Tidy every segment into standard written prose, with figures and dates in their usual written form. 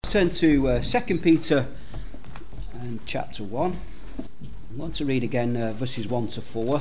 Turn to 2 Peter and chapter 1. I want to read again verses 1 to 4.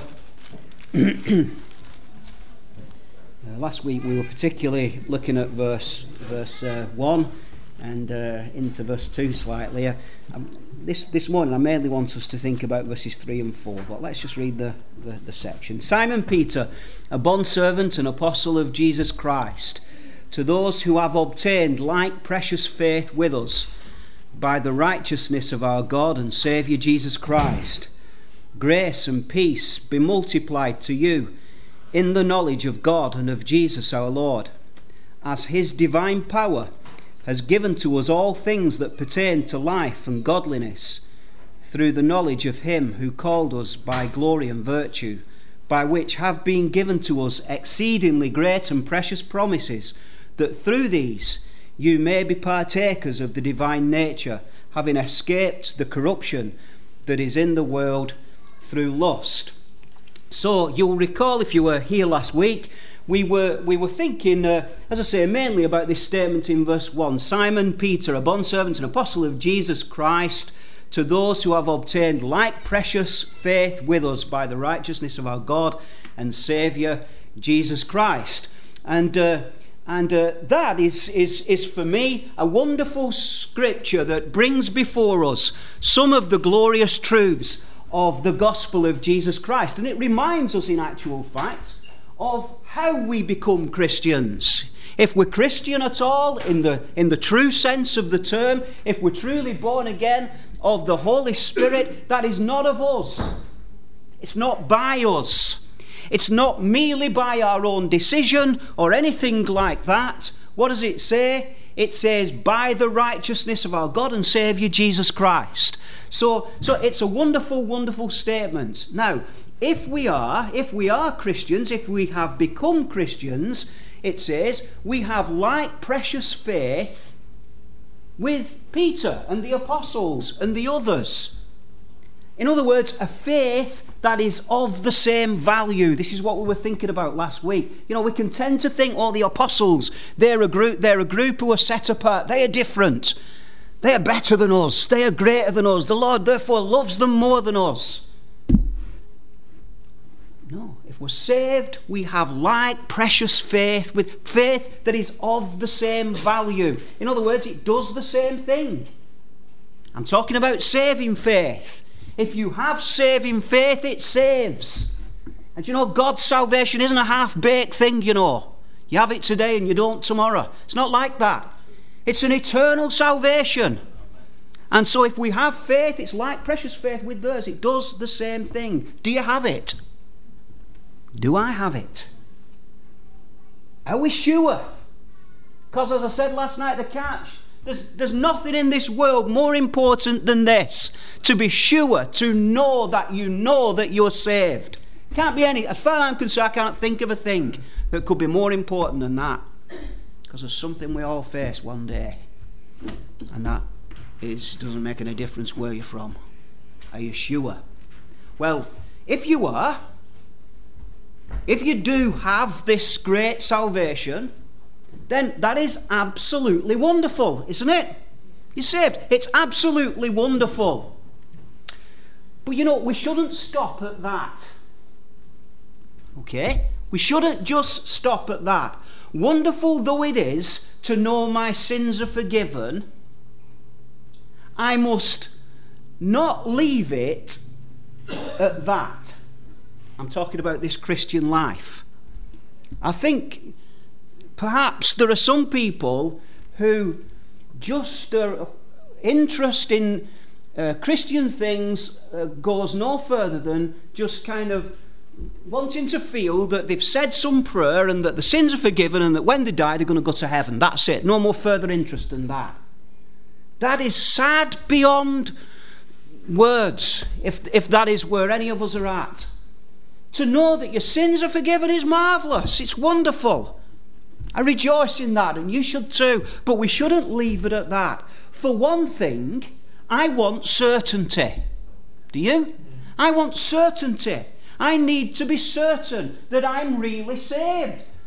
Last week we were particularly looking at verse 1 and into verse 2 slightly. This morning I mainly want us to think about verses 3 and 4, but let's just read the section. Simon Peter, a bondservant and apostle of Jesus Christ, to those who have obtained like precious faith with us by the righteousness of our God and Saviour Jesus Christ, grace and peace be multiplied to you in the knowledge of God and of Jesus our Lord, as his divine power has given to us all things that pertain to life and godliness, through the knowledge of him who called us by glory and virtue, by which have been given to us exceedingly great and precious promises, that through these you may be partakers of the divine nature, having escaped the corruption that is in the world through lust. So you'll recall, if you were here last week, we were thinking, as I say, mainly about this statement in verse 1. Simon Peter, a bondservant and apostle of Jesus Christ, to those who have obtained like precious faith with us by the righteousness of our God and Saviour Jesus Christ. And that is for me a wonderful scripture that brings before us some of the glorious truths of the gospel of Jesus Christ. And it reminds us, in actual fact, of how we become Christians. If we're Christian at all, in the true sense of the term, if we're truly born again of the Holy Spirit, that is not of us. It's not by us. It's not merely by our own decision or anything like that. What does it say? It says, by the righteousness of our God and Saviour Jesus Christ. So it's a wonderful, wonderful statement. Now, if we are Christians, if we have become Christians, it says, we have like precious faith with Peter and the apostles and the others. In other words, a faith that is of the same value. This is what we were thinking about last week. You know, we can tend to think, the apostles, they're a group who are set apart. They are different. They are better than us. They are greater than us. The Lord, therefore, loves them more than us. No, if we're saved, we have like precious faith, with faith that is of the same value. In other words, it does the same thing. I'm talking about saving faith. If you have saving faith, it saves. And you know, God's salvation isn't a half-baked thing, you know. You have it today and you don't tomorrow. It's not like that. It's an eternal salvation. And so if we have faith, it's like precious faith with theirs. It does the same thing. Do you have it? Do I have it? Are we sure? Because as I said last night, the catch, there's nothing in this world more important than this. To be sure, to know that you're saved. Can't be any, as far as I'm concerned, I can't think of a thing that could be more important than that. Because there's something we all face one day. And that doesn't make any difference where you're from. Are you sure? Well, if you are, if you do have this great salvation, then that is absolutely wonderful, isn't it? You're saved. It's absolutely wonderful. But you know, we shouldn't stop at that. Okay? We shouldn't just stop at that. Wonderful though it is to know my sins are forgiven, I must not leave it at that. I'm talking about this Christian life. I think perhaps there are some people who just their interest in Christian things goes no further than just kind of wanting to feel that they've said some prayer and that the sins are forgiven and that when they die they're going to go to heaven. That's it. No more further interest than that. That is sad beyond words, if that is where any of us are at. To know that your sins are forgiven is marvellous. It's wonderful. I rejoice in that, and you should too. But we shouldn't leave it at that. For one thing, I want certainty. Do you? I want certainty. I need to be certain that I'm really saved.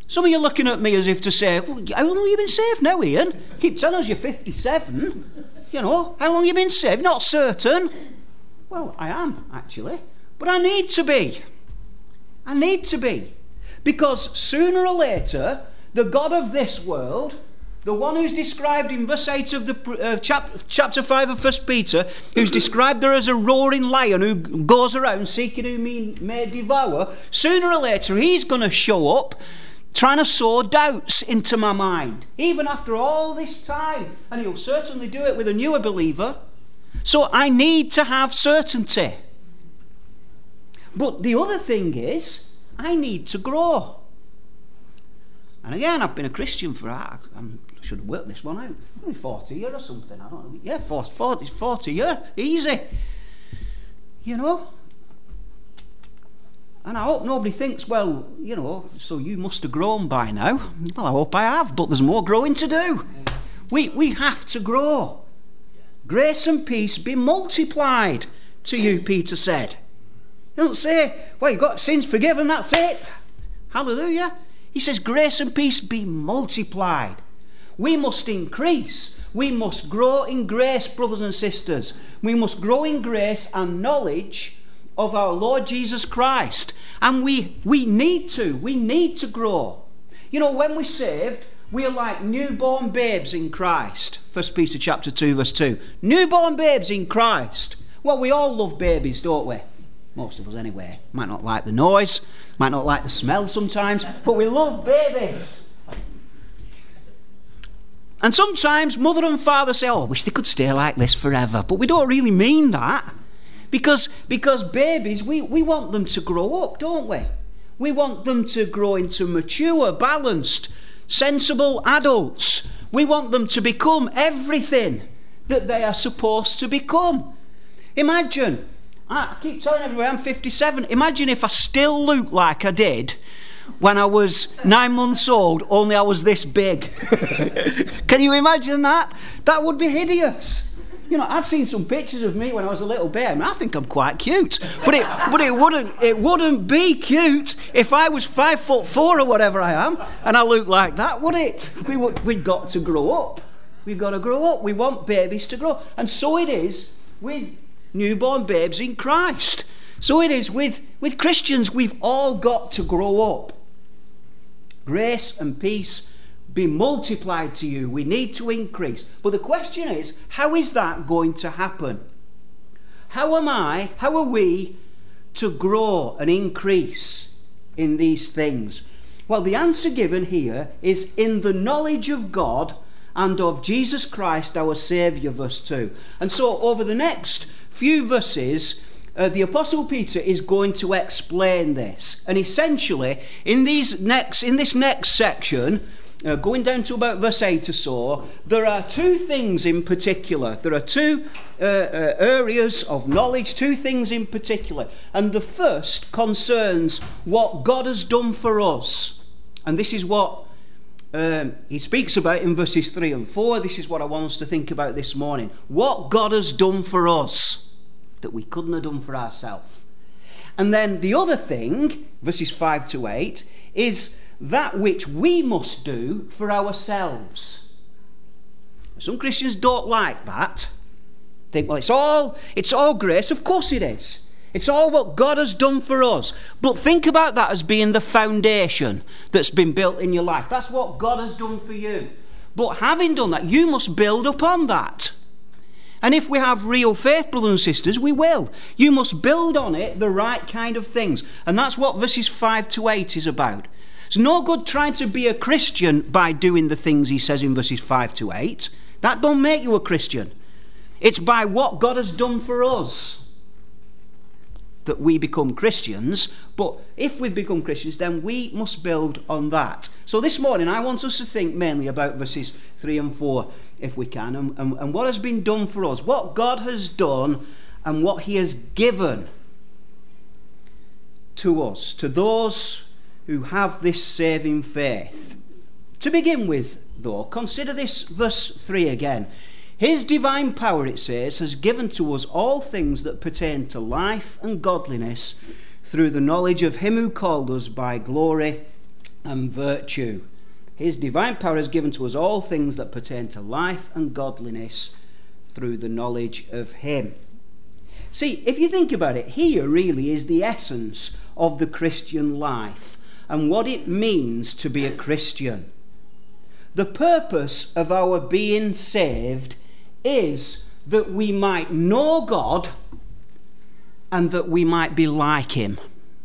Some of you are looking at me as if to say, well, how long have you been saved now, Ian? Keep telling us you're 57. You know, how long have you been saved? Not certain. Well, I am, actually. But I need to be. I need to be. Because sooner or later, the God of this world, the one who's described in verse 8 of the chapter 5 of 1 Peter, who's described there as a roaring lion who goes around seeking whom he may devour, sooner or later he's going to show up trying to sow doubts into my mind, even after all this time. And he'll certainly do it with a newer believer. So I need to have certainty. But the other thing is, I need to grow. And again, I've been a Christian for, I should have worked this one out, maybe 40 years or something, I don't know. Yeah, 40 years, easy. You know? And I hope nobody thinks, well, you know, so you must have grown by now. Well, I hope I have, but there's more growing to do. We have to grow. Grace and peace be multiplied to you, Peter said. He doesn't say, well, you've got sins forgiven, that's it. Hallelujah. He says, grace and peace be multiplied. We must increase. We must grow in grace, brothers and sisters. We must grow in grace and knowledge of our Lord Jesus Christ. And we need to grow. You know, when we're saved, we are like newborn babes in Christ. 1 Peter chapter 2 verse 2. Newborn babes in Christ. Well, we all love babies, don't we? Most of us anyway. Might not like the noise, might not like the smell sometimes, but we love babies. And sometimes mother and father say, oh, I wish they could stay like this forever. But we don't really mean that. Because babies, we want them to grow up, don't we? We want them to grow into mature, balanced, sensible adults. We want them to become everything that they are supposed to become. Imagine, I keep telling everyone I'm 57. Imagine if I still looked like I did when I was 9 months old, only I was this big. Can you imagine that? That would be hideous. You know, I've seen some pictures of me when I was a little baby. I mean, I think I'm quite cute, but it wouldn't be cute if I was 5'4" or whatever I am, and I looked like that, would it? We've got to grow up. We've got to grow up. We want babies to grow, and so it is with newborn babes in Christ. So it is with Christians. We've all got to grow up. Grace and peace be multiplied to you. We need to increase. But the question is, how is that going to happen? How are we to grow and increase in these things? Well, the answer given here is in the knowledge of God and of Jesus Christ our Saviour, verse 2. And so over the next few verses, the Apostle Peter is going to explain this. And essentially, in this next section, going down to about verse 8 or so, there are two things in particular. There are two areas of knowledge, two things in particular. And the first concerns what God has done for us. And this is what he speaks about in verses 3 and 4. This is what I want us to think about this morning. What God has done for us that we couldn't have done for ourselves. And then the other thing, verses 5 to 8, is that which we must do for ourselves. Some Christians don't like that. Think, well, it's all grace. Of course it is. It's all what God has done for us. But think about that as being the foundation that's been built in your life. That's what God has done for you. But having done that, you must build upon that. And if we have real faith, brothers and sisters, we will. You must build on it the right kind of things. And that's what verses 5 to 8 is about. It's no good trying to be a Christian by doing the things he says in verses 5 to 8. That don't make you a Christian. It's by what God has done for us that we become Christians. But if we've become Christians, then we must build on that. So this morning I want us to think mainly about verses 3 and 4, if we can, and what has been done for us, what God has done and what he has given to us, to those who have this saving faith. To begin with, though, consider this verse 3 again. His divine power, it says, has given to us all things that pertain to life and godliness through the knowledge of him who called us by glory and virtue. His divine power has given to us all things that pertain to life and godliness through the knowledge of him. See, if you think about it, here really is the essence of the Christian life and what it means to be a Christian. The purpose of our being saved is that we might know God and that we might be like him.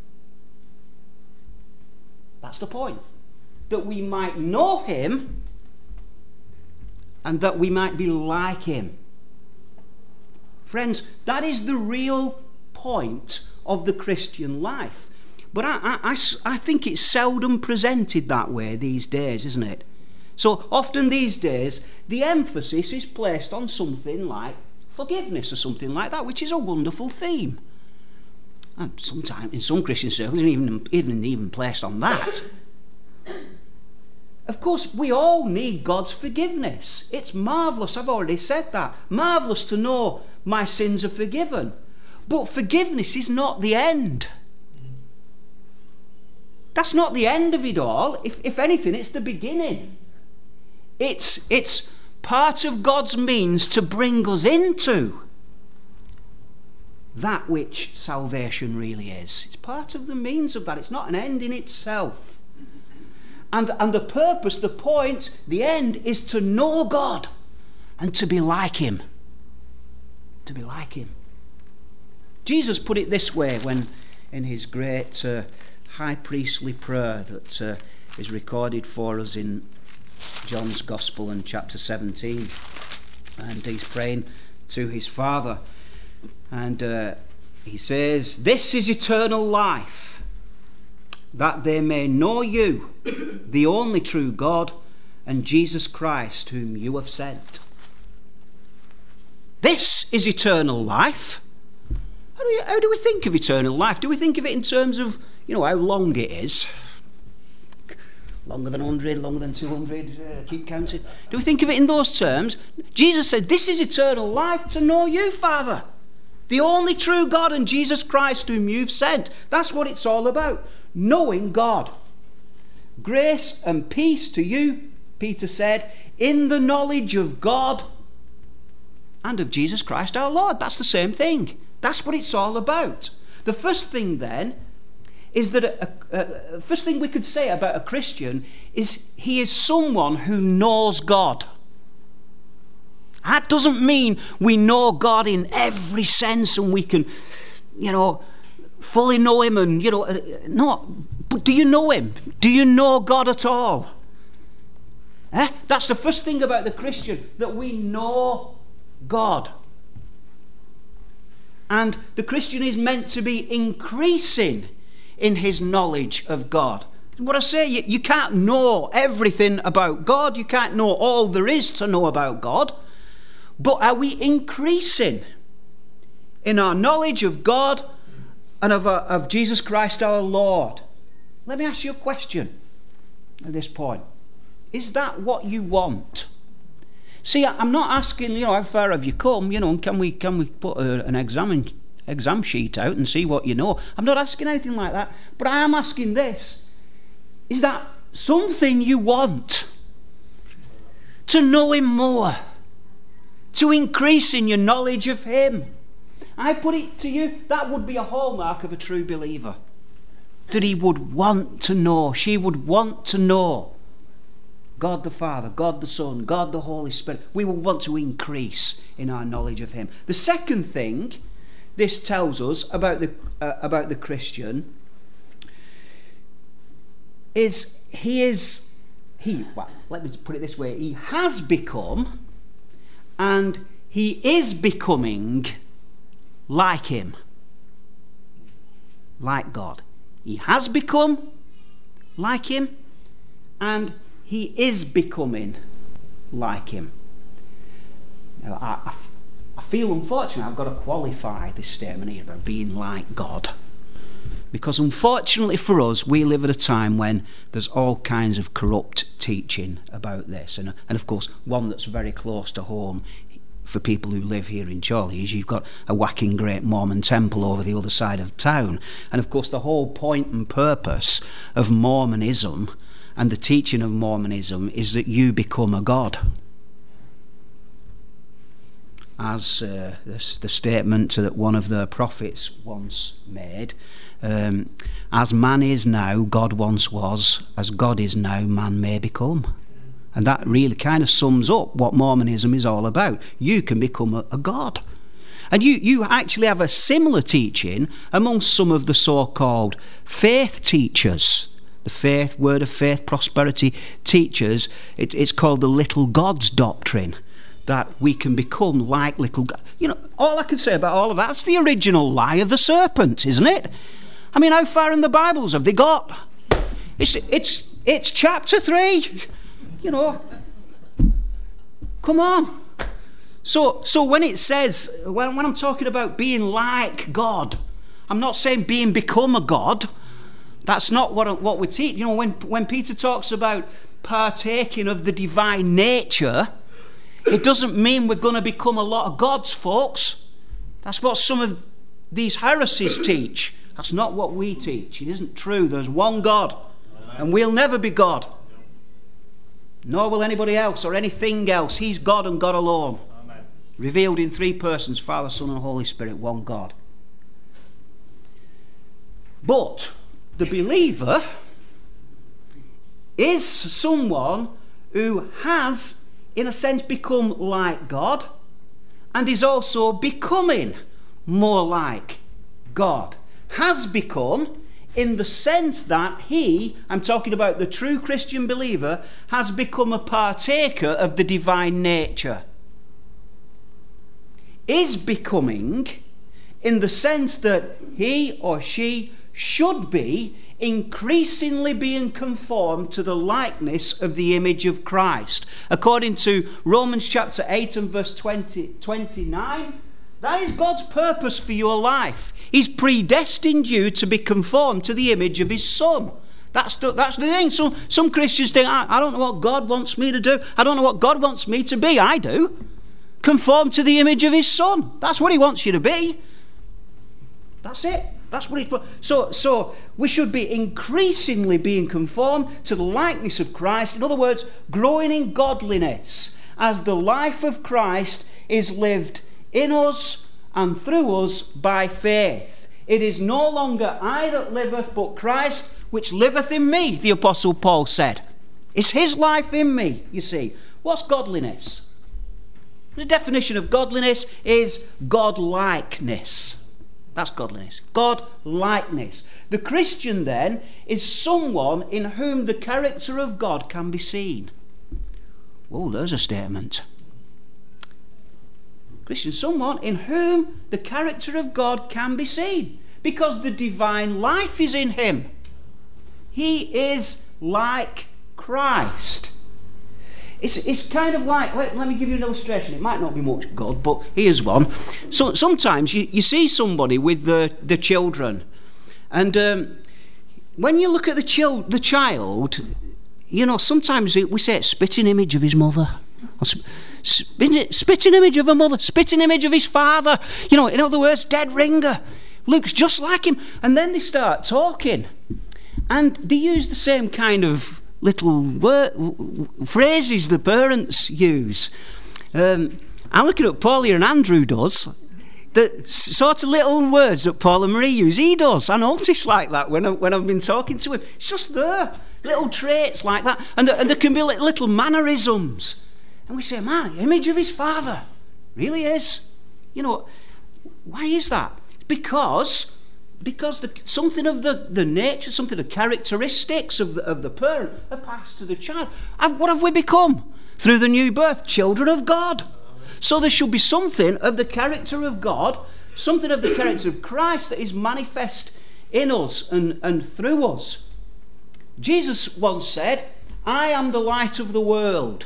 That's the point. That we might know him and that we might be like him. Friends, that is the real point of the Christian life. But I think it's seldom presented that way these days, isn't it? So often these days, the emphasis is placed on something like forgiveness or something like that, which is a wonderful theme. And sometimes in some Christian circles, it isn't even placed on that. Of course, we all need God's forgiveness. It's marvellous, I've already said that. Marvellous to know my sins are forgiven. But forgiveness is not the end. That's not the end of it all. If anything, it's the beginning. It's part of God's means to bring us into that which salvation really is. It's part of the means of that. It's not an end in itself. And the purpose, the point, the end is to know God and to be like him. To be like him. Jesus put it this way when in his great high priestly prayer that is recorded for us in John's Gospel in chapter 17. And he's praying to his Father. And he says, "This is eternal life, that they may know you, the only true God, and Jesus Christ, whom you have sent." This is eternal life. How do we think of eternal life? Do we think of it in terms of, how long it is? Longer than 100, longer than 200, keep counting. Do we think of it in those terms? Jesus said, "This is eternal life, to know you, Father, the only true God, and Jesus Christ whom you've sent." That's what it's all about. Knowing God. "Grace and peace to you," Peter said, "in the knowledge of God and of Jesus Christ our Lord." That's the same thing. That's what it's all about. The first thing then is that first thing we could say about a Christian is he is someone who knows God. That doesn't mean we know God in every sense and we can, fully know him and, no. But do you know him? Do you know God at all? That's the first thing about the Christian, that we know God. And the Christian is meant to be increasing in his knowledge of God. What I say, you can't know everything about God. You can't know all there is to know about God. But are we increasing in our knowledge of God and of Jesus Christ our Lord? Let me ask you a question at this point. Is that what you want? See, I'm not asking, how far have you come, and can we put an exam sheet out and see what you know? I'm not asking anything like that. But I am asking this. Is that something you want? To know him more. To increase in your knowledge of him. I put it to you, that would be a hallmark of a true believer. That he would want to know, she would want to know God the Father, God the Son, God the Holy Spirit. We will want to increase in our knowledge of him. The second thing this tells us about the Christian is let me put it this way, he has become and he is becoming like him, like God. He has become like him and he is becoming like him. Now, I feel unfortunate I've got to qualify this statement here about being like God. Because unfortunately for us, we live at a time when there's all kinds of corrupt teaching about this. And of course, one that's very close to home for people who live here in Chorley is you've got a whacking great Mormon temple over the other side of town. And of course, the whole point and purpose of Mormonism and the teaching of Mormonism is that you become a god. As the statement that one of the prophets once made, as man is now, God once was, as God is now, man may become. And that really kind of sums up what Mormonism is all about. You can become a god. And you actually have a similar teaching amongst some of the so-called faith teachers. The faith, word of faith, prosperity teachers. It's called the little gods doctrine. That we can become like little gods. You know, all I can say about all of that's the original lie of the serpent, isn't it? I mean, how far in the Bibles have they got? It's chapter 3. You know, come on. So when it says, when I'm talking about being like God, I'm not saying become a god. That's not what we teach. You know, when Peter talks about partaking of the divine nature, it doesn't mean we're going to become a lot of gods, folks. That's what some of these heresies teach. That's not what we teach. It isn't true. There's one God, and we'll never be God. Nor will anybody else or anything else. He's God and God alone. Amen. Revealed in 3 persons, Father, Son and Holy Spirit, one God. But the believer is someone who has, in a sense, become like God and is also becoming more like God. Has become, in the sense that he, I'm talking about the true Christian believer, has become a partaker of the divine nature. Is becoming, in the sense that he or she should be increasingly being conformed to the likeness of the image of Christ. According to Romans chapter 8 and verse 29, that is God's purpose for your life. He's predestined you to be conformed to the image of his Son. That's the thing. Some Christians think, I don't know what God wants me to do. I don't know what God wants me to be. I do. Conform to the image of his Son. That's what he wants you to be. That's it. That's what he. So we should be increasingly being conformed to the likeness of Christ. In other words, growing in godliness as the life of Christ is lived in us and through us by faith. It is no longer I that liveth, but Christ which liveth in me, the Apostle Paul said. It's his life in me, you see. What's godliness? The definition of godliness is godlikeness. That's godliness. God-likeness. The Christian, then, is someone in whom the character of God can be seen. Oh, there's a statement. Christian, someone in whom the character of God can be seen, because the divine life is in him. He is like Christ. It's kind of like, let me give you an illustration. It might not be much good, but here's one. So sometimes you see somebody with the children, and when you look at the child, you know, sometimes we say it's spitting image of his mother, spitting image of a mother, spitting image of his father. You know, in other words, dead ringer. Looks just like him. And then they start talking, and they use the same kind of little phrases the parents use. I'm looking at Paul here, and Andrew does. The sort of little words that Paul and Marie use, he does. I notice like that when I've been talking to him. It's just there. Little traits like that. And there can be little mannerisms. And we say, man, image of his father. Really is. You know, why is that? Because something of the nature, something of the characteristics of the parent are passed to the child. And what have we become? Through the new birth, children of God. So there should be something of the character of God, something of the character of Christ that is manifest in us and through us. Jesus once said, I am the light of the world.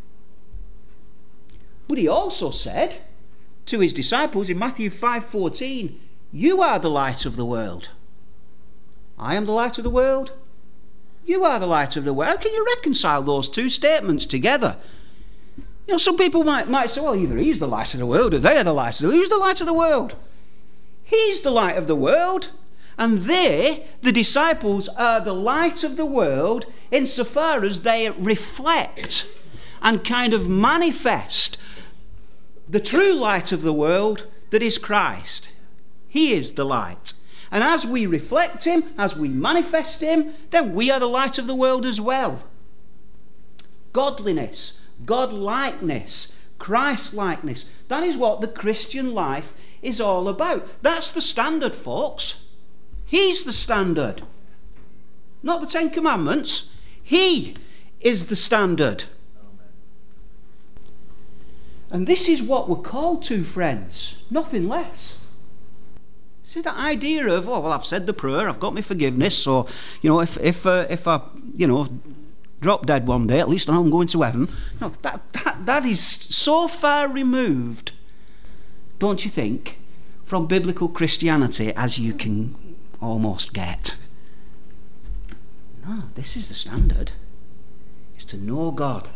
But he also said to his disciples in Matthew 5:14, you are the light of the world. I am the light of the world. You are the light of the world. How can you reconcile those two statements together? You know, some people might say, well, either he's the light of the world or they are the light of the world. Who's the light of the world? He's the light of the world. And they, the disciples, are the light of the world insofar as they reflect and kind of manifest the true light of the world that is Christ. He is the light. And as we reflect him, as we manifest him, then we are the light of the world as well. Godliness, God-likeness, Christ-likeness. That is what the Christian life is all about. That's the standard, folks. He's the standard. Not the Ten Commandments. He is the standard. And this is what we're called to, friends. Nothing less. See, that idea of, oh, well, I've said the prayer, I've got my forgiveness, or, if I, drop dead one day, at least I know I'm going to heaven. No, that is so far removed, don't you think, from biblical Christianity as you can almost get. No, this is the standard. It's to know God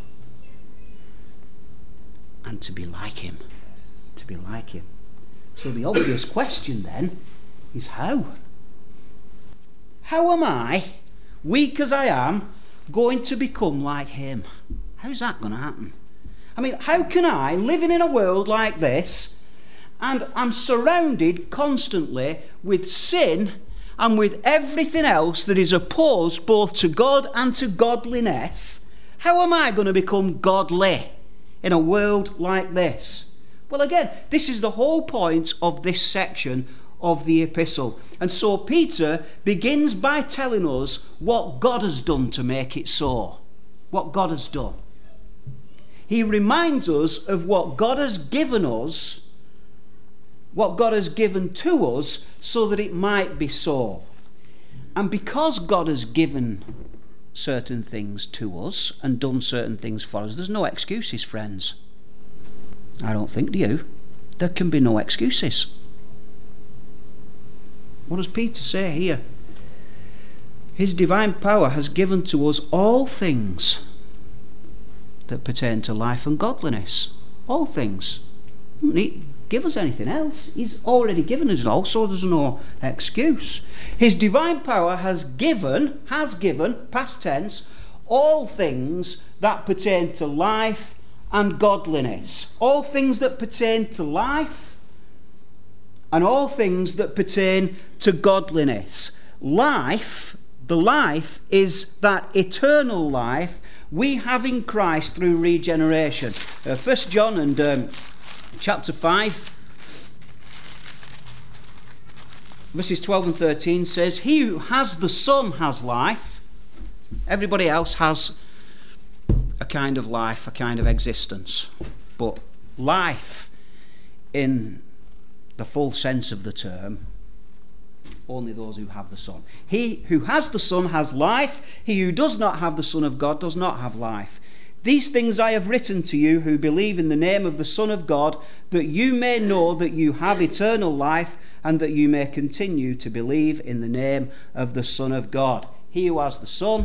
and to be like him. To be like him. So the obvious question then is how? How am I, weak as I am, going to become like him? How's that going to happen? I mean, how can I, living in a world like this, and I'm surrounded constantly with sin and with everything else that is opposed both to God and to godliness, how am I going to become godly in a world like this? Well, again, this is the whole point of this section of the epistle. And so Peter begins by telling us what God has done to make it so. What God has done. He reminds us of what God has given us, what God has given to us, so that it might be so. And because God has given certain things to us and done certain things for us, there's no excuses, friends. I don't think, do you? There can be no excuses. What does Peter say here? His divine power has given to us all things that pertain to life and godliness. All things. He doesn't need to give us anything else. He's already given us it all, so there's no excuse. His divine power has given, past tense, all things that pertain to life and godliness. All things that pertain to life and all things that pertain to godliness. Life, the life is that eternal life we have in Christ through regeneration. 1 John and chapter 5, verses 12 and 13 says, "He who has the Son has life." Everybody else has a kind of life, a kind of existence. But life, in the full sense of the term, only those who have the Son. He who has the Son has life. He who does not have the Son of God does not have life. These things I have written to you who believe in the name of the Son of God, that you may know that you have eternal life, and that you may continue to believe in the name of the Son of God. He who has the Son,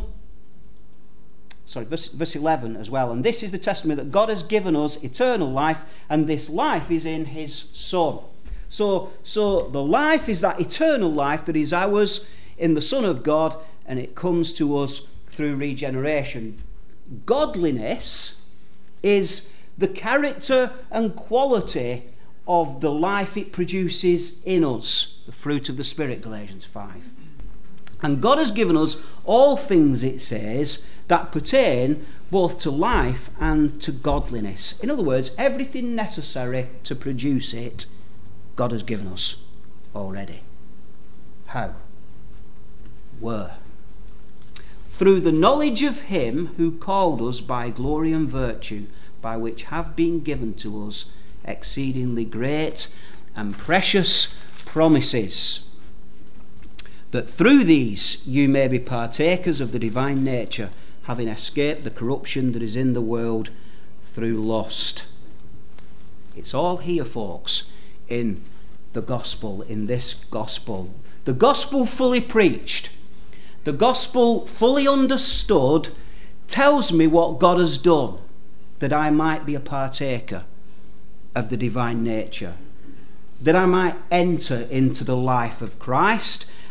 verse 11 as well. And this is the testimony that God has given us eternal life, and this life is in his Son. So the life is that eternal life that is ours in the Son of God, and it comes to us through regeneration. Godliness is the character and quality of the life it produces in us, the fruit of the Spirit, Galatians 5. And God has given us all things, it says, that pertain both to life and to godliness. In other words, everything necessary to produce it, God has given us already. How? Where? Through the knowledge of him who called us by glory and virtue, by which have been given to us exceedingly great and precious promises, that through these you may be partakers of the divine nature, having escaped the corruption that is in the world through lust. It's all here, folks, in the gospel, in this gospel. The gospel fully preached, the gospel fully understood, tells me what God has done, that I might be a partaker of the divine nature, that I might enter into the life of Christ,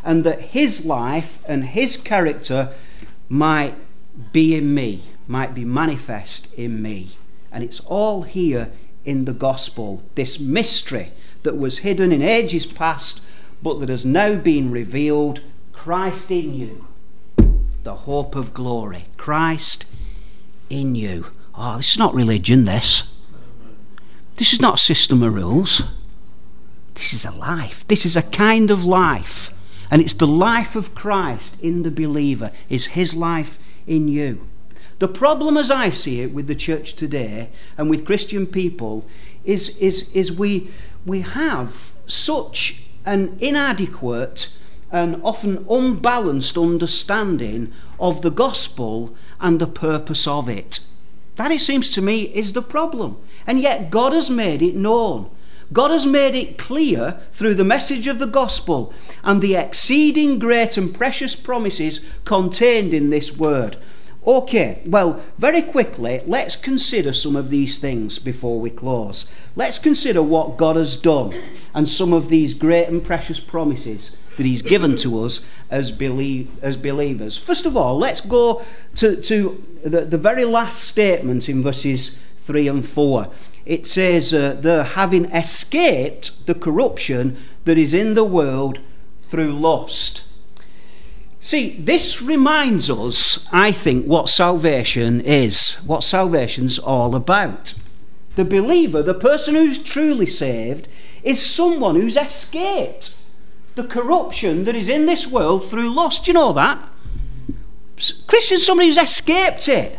and that his life and his character might be in me, might be manifest in me. And it's all here in the gospel, this mystery that was hidden in ages past, but that has now been revealed. Christ in you, the hope of glory. Christ in you. Oh, this is not religion, this. This is not a system of rules. This is a life. This is a kind of life. And it's the life of Christ in the believer. Is his life in you. The problem, as I see it, with the church today and with Christian people is we have such an inadequate and often unbalanced understanding of the gospel and the purpose of it. That, it seems to me, is the problem. And yet God has made it known. God has made it clear through the message of the gospel and the exceeding great and precious promises contained in this word. Okay, well, very quickly, let's consider some of these things before we close. Let's consider what God has done and some of these great and precious promises that he's given to us as believers. First of all, let's go to the very last statement in verses 3 and 4. It says, they're having escaped the corruption that is in the world through lust. See, this reminds us, I think, what salvation is, what salvation's all about. The believer, the person who's truly saved, is someone who's escaped the corruption that is in this world through lust. Do you know that? Christian's somebody who's escaped it.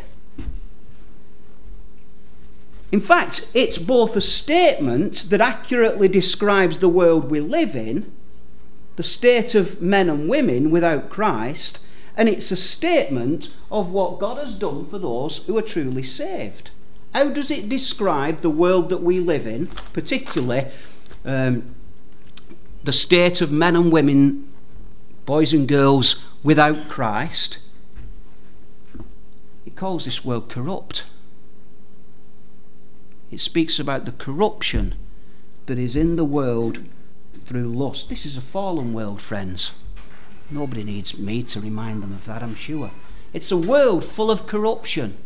In fact, it's both a statement that accurately describes the world we live in, the state of men and women without Christ, and it's a statement of what God has done for those who are truly saved. How does it describe the world that we live in, particularly the state of men and women, boys and girls without Christ? It calls this world corrupt. It speaks about the corruption that is in the world through lust. This is a fallen world, friends. Nobody needs me to remind them of that, I'm sure. It's a world full of corruption.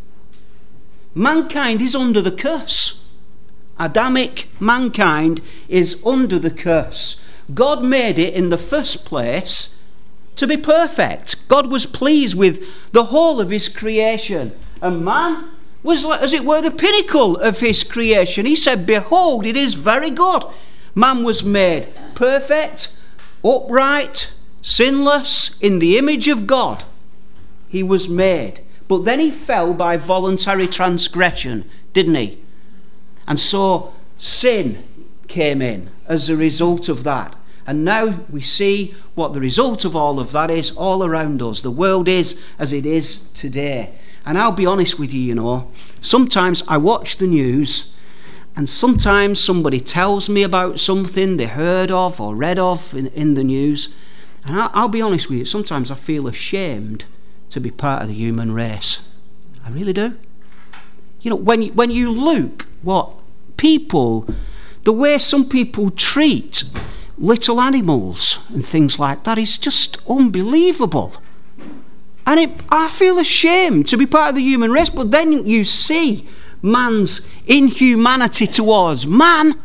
Mankind is under the curse. Adamic mankind is under the curse. God made it in the first place to be perfect. God was pleased with the whole of his creation. And man was, as it were, the pinnacle of his creation. He said, "Behold, it is very good." Man was made perfect, upright, sinless, in the image of God. He was made. But then he fell by voluntary transgression, didn't he? And so sin came in as a result of that. And now we see what the result of all of that is all around us. The world is as it is today. And I'll be honest with you, you know, sometimes I watch the news and sometimes somebody tells me about something they heard of or read of in the news. And I'll be honest with you, sometimes I feel ashamed to be part of the human race. I really do. You know, when you look what people, the way some people treat little animals and things like that is just unbelievable. And I feel ashamed to be part of the human race. But then you see man's inhumanity towards man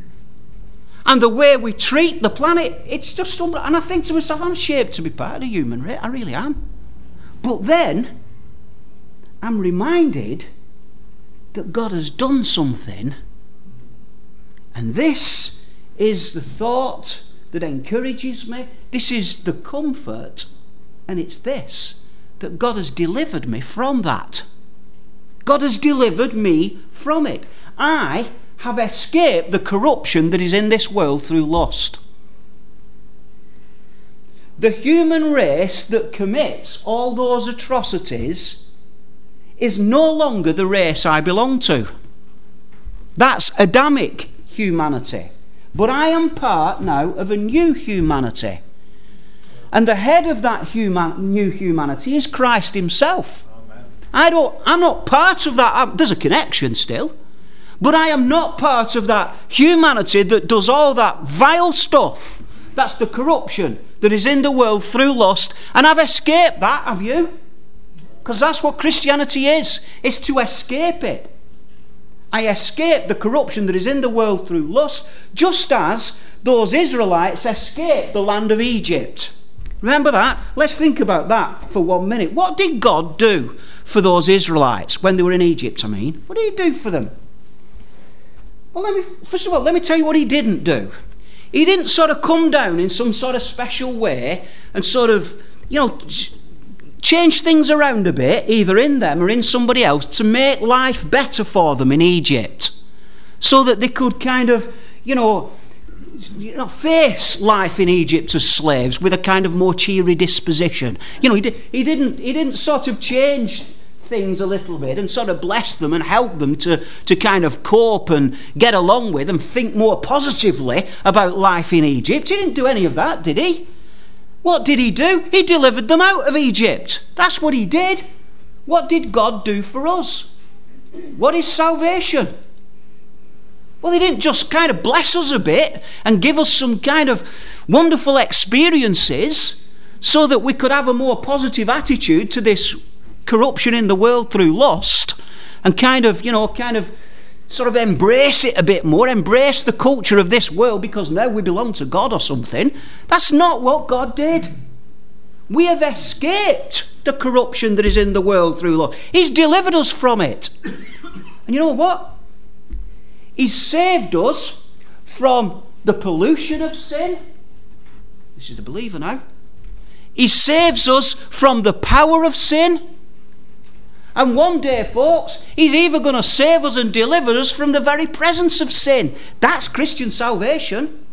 and the way we treat the planet. It's just and I think to myself, I'm ashamed to be part of the human race. I really am. But then I'm reminded that God has done something, and this is the thought that encourages me. This is the comfort, and it's this, that God has delivered me from that. God has delivered me from it. I have escaped the corruption that is in this world through lust. The human race that commits all those atrocities is no longer the race I belong to. That's Adamic humanity. But I am part now of a new humanity. And the head of that new humanity is Christ himself. I'm not part of that. There's a connection still. But I am not part of that humanity that does all that vile stuff That's the corruption that is in the world through lust. And I've escaped that, have you? Because that's what Christianity is. It's to escape it. I escape the corruption that is in the world through lust, just as those Israelites escaped the land of Egypt. Remember that? Let's think about that for 1 minute. What did God do for those Israelites when they were in Egypt, What did he do for them? Well, first of all, let me tell you what he didn't do. He didn't sort of come down in some sort of special way and sort of, change things around a bit, either in them or in somebody else, to make life better for them in Egypt, so that they could kind of, face life in Egypt as slaves with a kind of more cheery disposition. He didn't sort of change things a little bit and sort of bless them and help them to kind of cope and get along with and think more positively about life in Egypt. He didn't do any of that, did he? What did he do? He delivered them out of Egypt. That's what he did. What did God do for us? What is salvation? Well, he didn't just kind of bless us a bit and give us some kind of wonderful experiences so that we could have a more positive attitude to this corruption in the world through lust and kind of sort of embrace it a bit more, embrace the culture of this world because now we belong to God or something. That's not what God did. We have escaped the corruption that is in the world through lust. He's delivered us from it. And you know what? He's saved us from the pollution of sin. This is the believer now. He saves us from the power of sin. And one day, folks, he's either going to save us and deliver us from the very presence of sin. That's Christian salvation.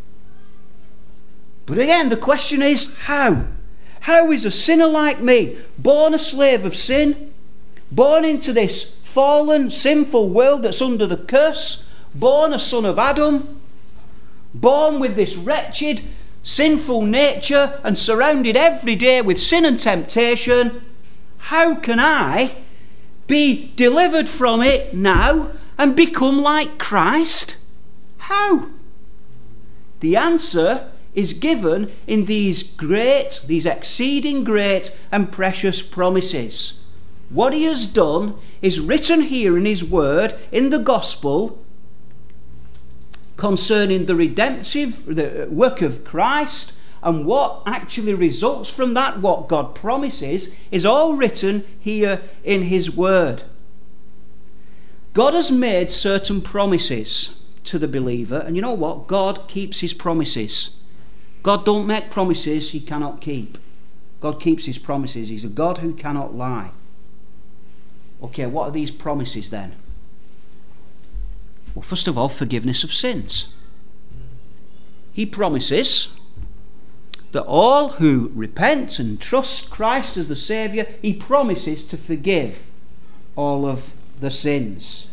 But again, the question is, how? How is a sinner like me, born a slave of sin, born into this fallen, sinful world that's under the curse, born a son of Adam, born with this wretched, sinful nature and surrounded every day with sin and temptation, how can I be delivered from it now and become like Christ? How? The answer is given in these exceeding great and precious promises. What he has done is written here in his word, in the gospel, concerning the redemptive work of Christ. And what actually results from that, what God promises, is all written here in his word. God has made certain promises to the believer, and you know what? God keeps his promises. God don't make promises he cannot keep. God keeps his promises. He's a God who cannot lie. Okay, what are these promises then? Well, first of all, forgiveness of sins. He promises that all who repent and trust Christ as the Saviour, he promises to forgive all of the sins.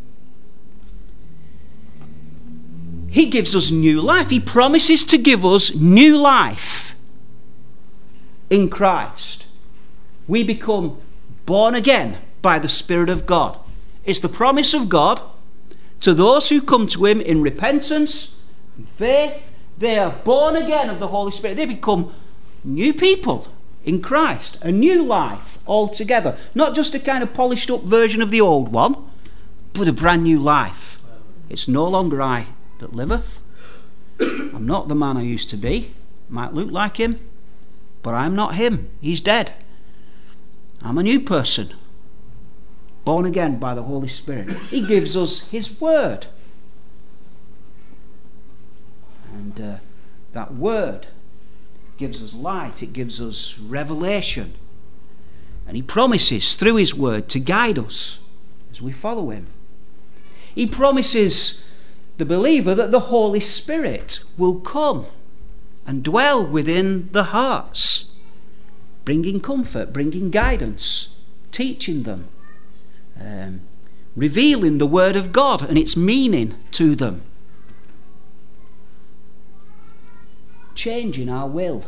He gives us new life. He promises to give us new life in Christ. We become born again by the Spirit of God. It's the promise of God to those who come to him in repentance and faith. They are born again of the Holy Spirit. They become new people in Christ. A new life altogether. Not just a kind of polished up version of the old one, but a brand new life. It's no longer I that liveth. I'm not the man I used to be. Might look like him, but I'm not him. He's dead. I'm a new person. Born again by the Holy Spirit. He gives us his word. And that word gives us light, it gives us revelation. And he promises through his word to guide us as we follow him. He promises the believer that the Holy Spirit will come and dwell within the hearts, bringing comfort, bringing guidance, teaching them, revealing the word of God and its meaning to them. Changing our will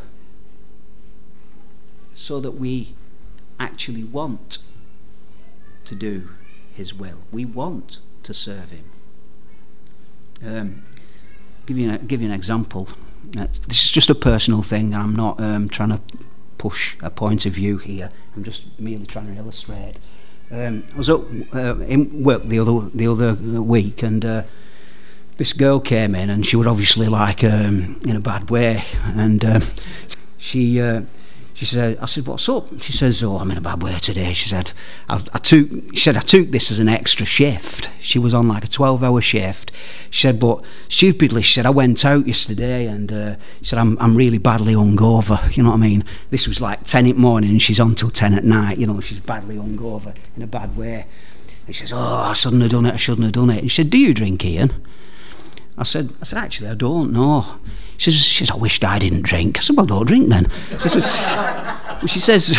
so that we actually want to do his will. We want to serve him. Give you an example. this is just a personal thing. I'm not trying to push a point of view here. I'm just merely trying to illustrate. I was in work the other week, and this girl came in, and she was obviously like in a bad way, and she said, I said, what's up? She says, oh, I'm in a bad way today. She said, I took this as an extra shift. She was on like a 12-hour shift. She said, but stupidly, she said, I went out yesterday, and she said, I'm really badly hungover. You know what I mean? This was like 10 in the morning, and she's on till 10 at night. You know, she's badly hungover in a bad way. And she says, oh, I shouldn't have done it. And she said, do you drink, Ian? I said, actually, I don't know. She says, I wished I didn't drink. I said, well, don't drink then. She says,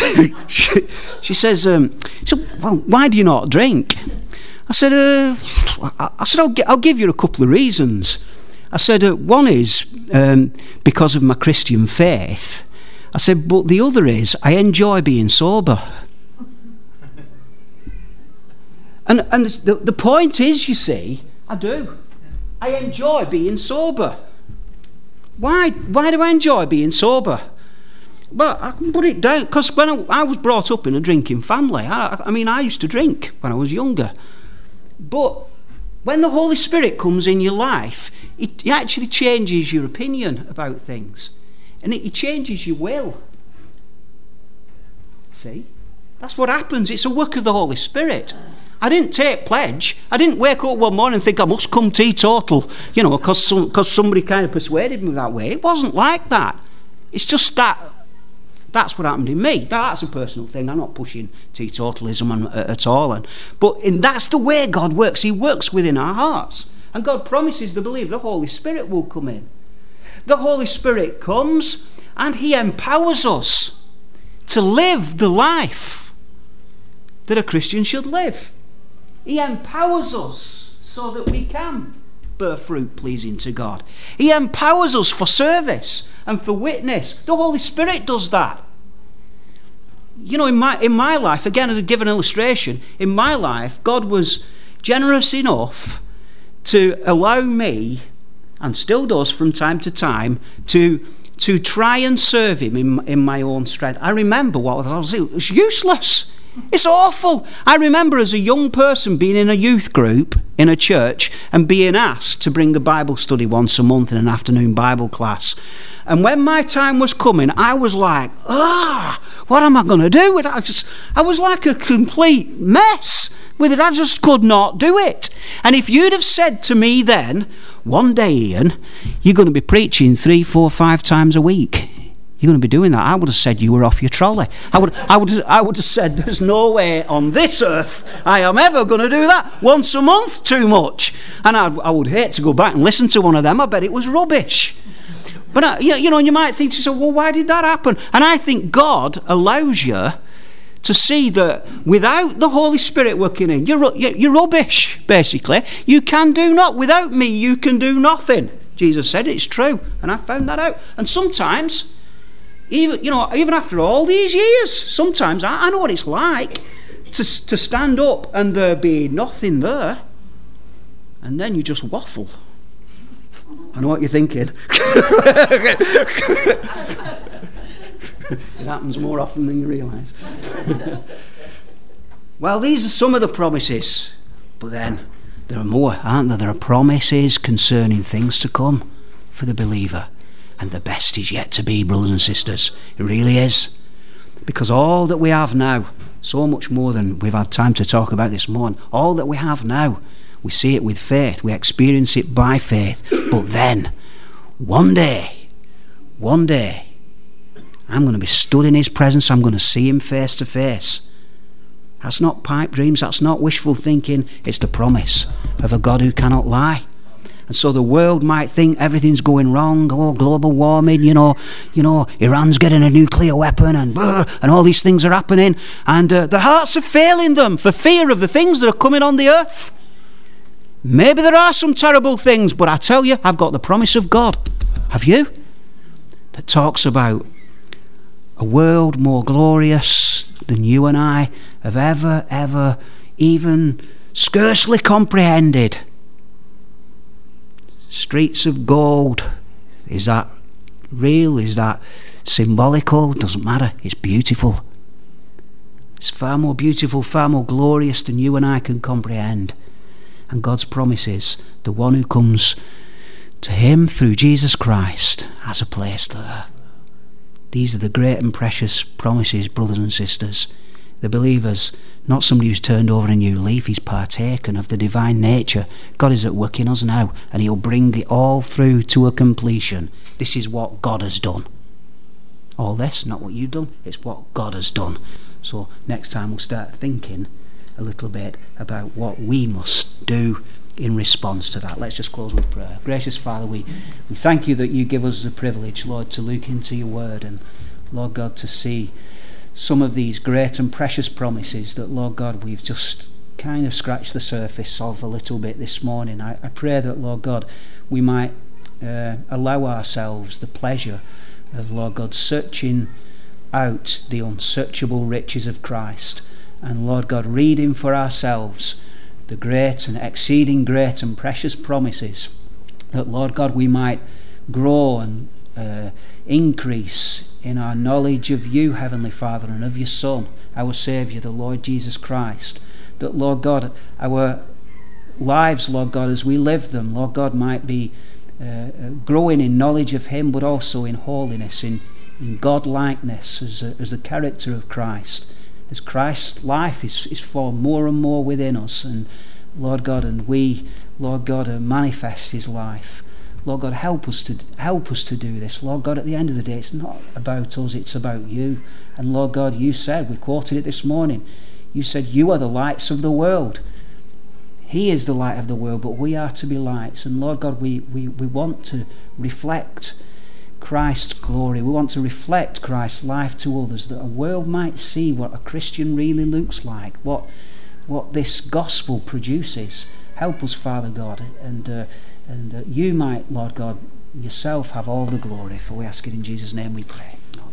well, why do you not drink? I said, I'll give you a couple of reasons. I said, one is because of my Christian faith. I said, but the other is I enjoy being sober. And the point is, you see, I do. I enjoy being sober. Why do I enjoy being sober? Well, I can put it down, because when I was brought up in a drinking family, I mean, I used to drink when I was younger. But when the Holy Spirit comes in your life, it actually changes your opinion about things. And it changes your will. See? That's what happens. It's a work of the Holy Spirit. I didn't take pledge. I didn't wake up one morning and think I must come teetotal, you know, because somebody kind of persuaded me that way. It wasn't like that. It's just that's what happened in me. That's a personal thing. I'm not pushing teetotalism at all. But that's the way God works. He works within our hearts. And God promises the believer the Holy Spirit will come in. The Holy Spirit comes and He empowers us to live the life that a Christian should live. He empowers us so that we can bear fruit pleasing to God. He empowers us for service and for witness. The Holy Spirit does that. You know, in my life, again, as a given illustration, in my life, God was generous enough to allow me, and still does from time to time, to try and serve Him in my own strength. I remember what I was doing. It was useless. It's awful. I remember as a young person being in a youth group in a church and being asked to bring a Bible study once a month in an afternoon Bible class. And when my time was coming, I was like, what am I going to do with it? I was like a complete mess with it. I just could not do it. And if you'd have said to me then, one day, Ian, you're going to be preaching 3, 4, 5 times a week. You're going to be doing that. I would have said you were off your trolley. I would have said there's no way on this earth I am ever going to do that. Once a month, too much. And I would hate to go back and listen to one of them. I bet it was rubbish. But you know, you might think to yourself, well, why did that happen? And I think God allows you to see that without the Holy Spirit working in, you're rubbish, basically. You can do not. Without me, you can do nothing. Jesus said it's true. And I found that out. And sometimes, even after all these years, sometimes I know what it's like to stand up and there be nothing there, and then you just waffle. I know what you're thinking. It happens more often than you realise. Well, these are some of the promises, but then there are more, aren't there? There are promises concerning things to come for the believer. And the best is yet to be, brothers and sisters. It really is. Because all that we have now, so much more than we've had time to talk about this morning, all that we have now, we see it with faith. We experience it by faith. But then, one day, I'm going to be stood in His presence. I'm going to see Him face to face. That's not pipe dreams. That's not wishful thinking. It's the promise of a God who cannot lie. And so the world might think everything's going wrong. Oh, global warming, you know, Iran's getting a nuclear weapon and all these things are happening. And their hearts are failing them for fear of the things that are coming on the earth. Maybe there are some terrible things, but I tell you, I've got the promise of God. Have you? That talks about a world more glorious than you and I have ever even scarcely comprehended. Streets of gold, is that real? Is that symbolical? It doesn't matter. It's beautiful. It's far more beautiful, far more glorious than you and I can comprehend. And God's promise is the one who comes to him through Jesus Christ has a place there. These are the great and precious promises, brothers and sisters. The believer's not somebody who's turned over a new leaf. He's partaken of the divine nature. God is at work in us now, and he'll bring it all through to a completion. This is what God has done. All this, not what you've done, it's what God has done. So next time we'll start thinking a little bit about what we must do in response to that. Let's just close with prayer. Gracious Father, we thank you that you give us the privilege, Lord, to look into your word, and Lord God, to see some of these great and precious promises that, Lord God, we've just kind of scratched the surface of a little bit this morning. I pray that, Lord God, we might allow ourselves the pleasure of, Lord God, searching out the unsearchable riches of Christ, and, Lord God, reading for ourselves the great and exceeding great and precious promises, that, Lord God, we might grow and increase in our knowledge of you, Heavenly Father, and of your Son, our Saviour, the Lord Jesus Christ. That, Lord God, our lives, Lord God, as we live them, Lord God, might be growing in knowledge of him, but also in holiness, in God-likeness, as the character of Christ. As Christ's life is formed more and more within us, and Lord God, and we, Lord God, manifest his life. Lord God, help us to do this. Lord God, at the end of the day, it's not about us, it's about you. And Lord God, you said, we quoted it this morning, you said you are the lights of the world. He is the light of the world, but we are to be lights. And Lord God, we want to reflect Christ's glory. We want to reflect Christ's life to others, that a world might see what a Christian really looks like, what this gospel produces. Help us, Father God, and you might, Lord God, yourself have all the glory. For we ask it in Jesus' name we pray.